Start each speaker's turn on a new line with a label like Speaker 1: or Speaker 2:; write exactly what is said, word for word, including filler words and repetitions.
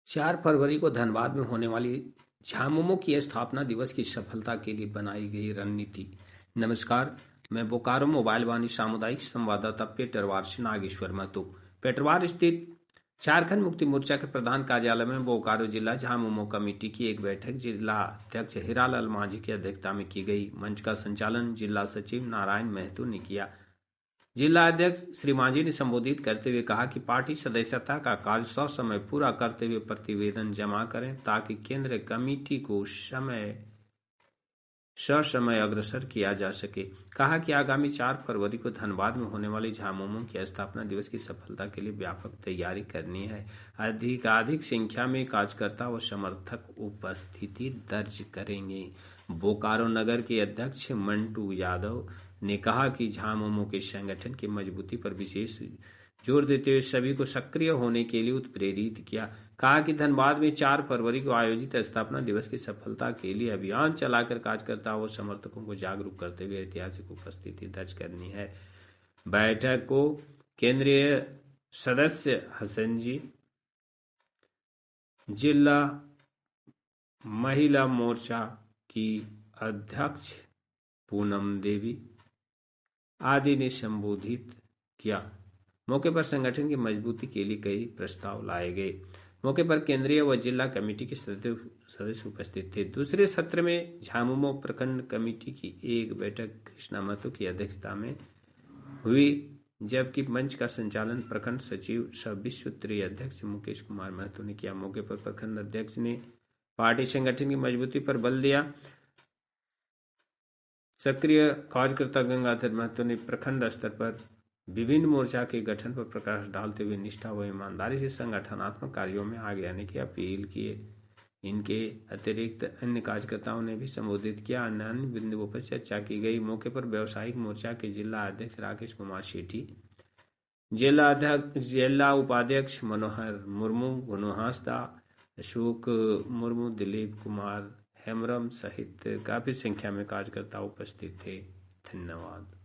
Speaker 1: चार फरवरी को धनबाद में होने वाली झामुमो की स्थापना दिवस की सफलता के लिए बनाई गई रणनीति। नमस्कार, मैं बोकारो मोबाइल वाणी सामुदायिक संवाददाता पेटरवार से नागेश्वर महतो। पेटरवार स्थित झारखंड मुक्ति मोर्चा के प्रधान कार्यालय में बोकारो जिला झामुमो कमेटी की एक बैठक जिला अध्यक्ष हीरालाल मांझी की अध्यक्षता में की गई। मंच का संचालन जिला सचिव नारायण महतो ने किया। जिला अध्यक्ष श्री मांझी ने संबोधित करते हुए कहा कि पार्टी सदस्यता का कार्य ससमय पूरा करते हुए प्रतिवेदन जमा करें ताकि केंद्रीय कमेटी को समय ससमय अग्रसर किया जा सके। कहा कि आगामी चार फरवरी को धनबाद में होने वाली झामुमो की स्थापना दिवस की सफलता के लिए व्यापक तैयारी करनी है। अधिकाधिक संख्या में कार्यकर्ता व समर्थक उपस्थिति दर्ज करेंगे। बोकारो नगर के अध्यक्ष मंटू यादव ने कहा कि झामुमो के संगठन की मजबूती पर विशेष जोर देते हुए सभी को सक्रिय होने के लिए उत्प्रेरित किया। कहा कि धनबाद में चार फरवरी को आयोजित स्थापना दिवस की सफलता के लिए अभियान चलाकर कार्यकर्ताओं और समर्थकों को जागरूक करते हुए ऐतिहासिक उपस्थिति दर्ज करनी है। बैठक को केंद्रीय सदस्य हसन जी, जिला महिला मोर्चा की अध्यक्ष पूनम देवी आदि ने संबोधित किया। मौके पर संगठन की मजबूती के लिए कई प्रस्ताव लाए गए। मौके पर केंद्रीय व जिला कमेटी के सदस्य उपस्थित थे। दूसरे सत्र में झामुमो प्रखंड कमेटी की एक बैठक कृष्णा महतो की अध्यक्षता में हुई, जबकि मंच का संचालन प्रखंड सचिव सह विश्व स्तरीय अध्यक्ष मुकेश कुमार महतो ने किया। मौके पर प्रखंड अध्यक्ष ने पार्टी संगठन की मजबूती पर बल दिया। सक्रिय कार्यकर्ता गंगाधर महतो ने प्रखंड स्तर पर विभिन्न मोर्चा के गठन पर प्रकाश डालते हुए निष्ठा व ईमानदारी से संगठनात्मक कार्यों में आगे आने की अपील की। इनके अतिरिक्त अन्य कार्यकर्ताओं ने भी संबोधित किया। अन्य अन्य बिंदुओं पर चर्चा की गई। मौके पर व्यवसायिक मोर्चा के जिला अध्यक्ष राकेश कुमार शेट्टी, जिला अध्यक्ष जिला उपाध्यक्ष मनोहर मुर्मू, गुनुहासदा, अशोक मुर्मू, दिलीप कुमार हेमरम सहित काफी संख्या में कार्यकर्ता उपस्थित थे। धन्यवाद।